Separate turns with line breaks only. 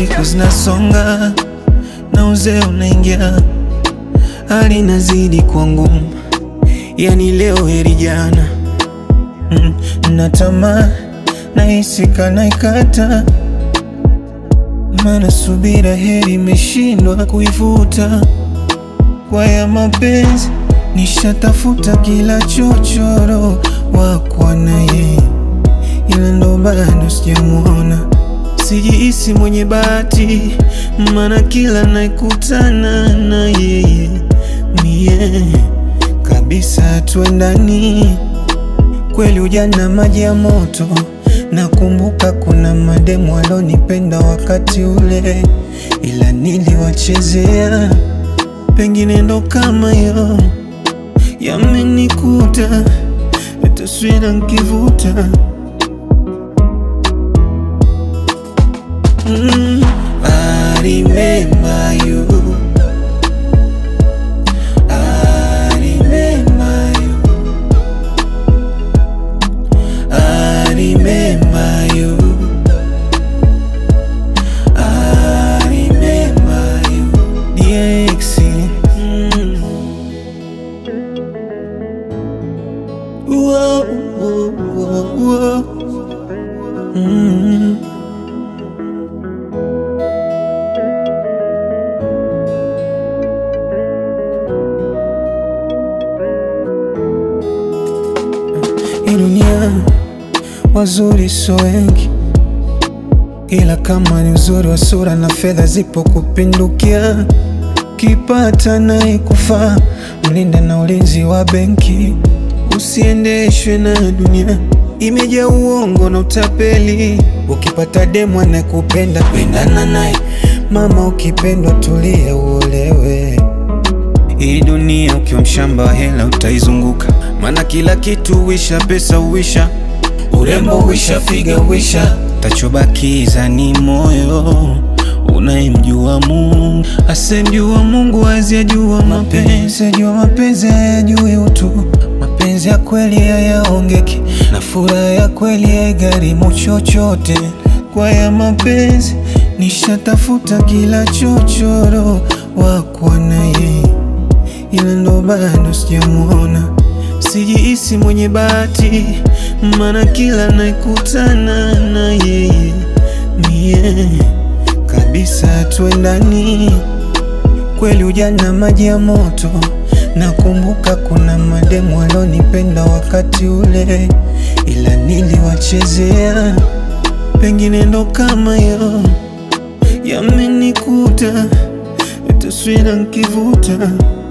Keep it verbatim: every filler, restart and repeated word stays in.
siku zinasonga na uzee unaingia, hali inazidi kuwa ngumu, yani leo heri jana. mm, Natama nahisi kana ikata, maana subira heri imeshindwa kuivuta. Kwa ya mapenzi nishatafuta kila chochoro wakwa na yeye, ila ndo bado sijamuona. Sijihisi mwenye bahati, maana kila naikutana na yeye mie kabisa tuendani. Kweli ujana maji ya moto, nakumbuka kuna mademu walonipenda wakati ule, ila niliwachezea. Pengine ndo kama yo yamenikuta, taswira nkivuta. mm. I remember you, I remember you, I remember you, I remember you, D X. mm. Whoa, whoa, whoa, whoa. Mm. Hii dunia wazuri so wengi, ila kama ni uzuri wa sura na fedha zipo kupindukia. Kipata naye kufaa, mlinda na ulinzi wa benki. Usiendeshwe na dunia, imejaa uongo na utapeli. Ukipata demu anayekupenda pendana naye, mama ukipendwa tulia uolewe. Hii dunia ukiwa mshamba wa hela utaizunguka, maana kila kitu wisha, pesa uwisha, urembo uwisha, figa uwisha. Tachobakiza ni moyo unayemjua Mungu. Asemjua Mungu aziyajua mapenzi, ajua mapenzi hayajui utu. Mapenzi ya kweli hayaongeki, na furaha ya kweli haigharimu chochote. Kwa ya mapenzi nishatafuta kila chochoro wakwa na yeye, ila ndo bado sijamuona. Sijihisi mwenye bahati, maana kila naikutana na yeye mie kabisa tuendani. Kweli ujana maji ya moto, nakumbuka kuna mademu walonipenda wakati ule, ila niliwachezea. Pengine ndo kama yo yamenikuta, taswira nkivuta.